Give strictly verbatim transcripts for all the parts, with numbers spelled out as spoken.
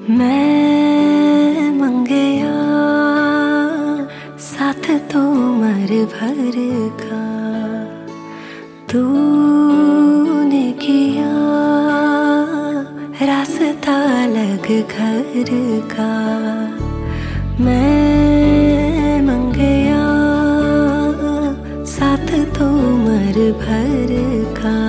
मैं मंगया साथ तो उम्र भर का, तूने किया रास्ता अलग घर का। मैं मंगया साथ तो उम्र भर का,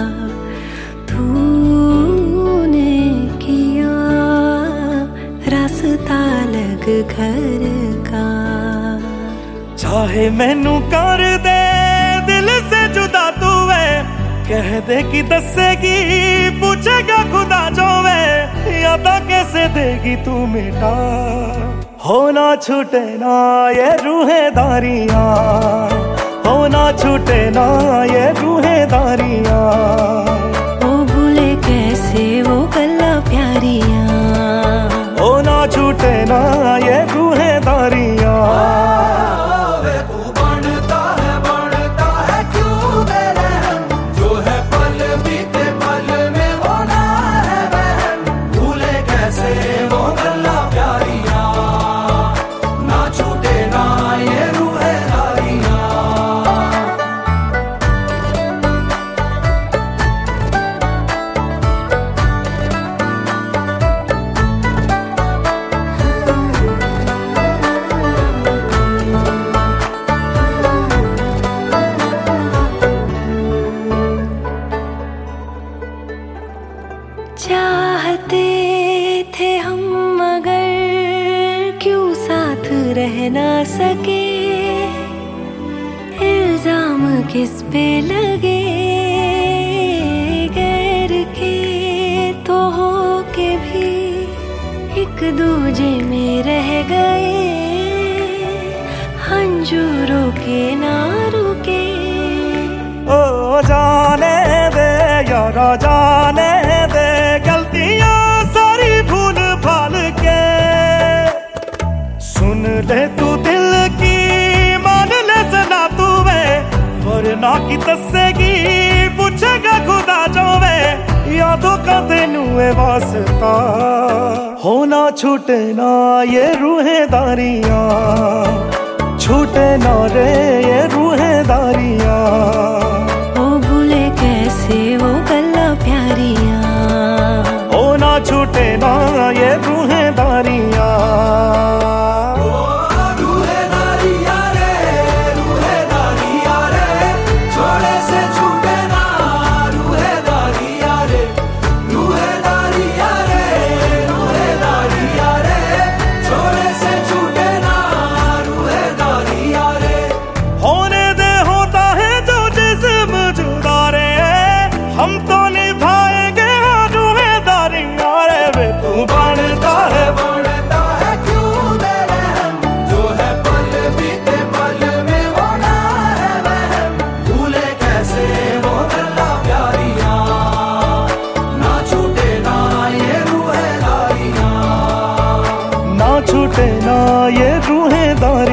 तूने किया रास्ता अलग घर का। चाहे मैनू कर दे दिल से जुदा तू वे, कह दे कि दसेगी पूछेगा खुदा जो वे, यादा कैसे देगी तू मिटा। होना छूटे ना ये रूहेदारियां, होना छूटे ना ये रूहेदारियां। ओ भूले कैसे वो गल्ला प्यारियां, होना छूटे ना ये रूहेदारियां। चाहते थे हम मगर क्यों साथ रह ना सके, इल्जाम किस पे लगे गैर के तो हो के भी एक दूजे में रह गए, हंजूरों के ना रुके। ओ जाने दे यारा जाने दे, गलतियां सारी भूल भाल के। सुन ले तू दिल की मान ले सना तू वे, वरना की दसेगी पूछेगा खुदा जो वे, यादों का तेनू है वास्ता। होना छूटे ना ये रूहेदारियां, छूटे ना रे ये रूहेदारियां। ओ भूले कैसे वो गल्ला प्यारियां, होना छूटे ना ये रूहेदारियां। हम तो निभाएंगे रूहेदारियां रे, वे तू बनता है बनता है क्यों मेरे हम, जो है पल बीते पल में वो ना है वहम। भूले कैसे वो गल्ला प्यारियां, ना छूटे ना ये रूहेदारियां, ना छूटे ना ये रूहेदारियां।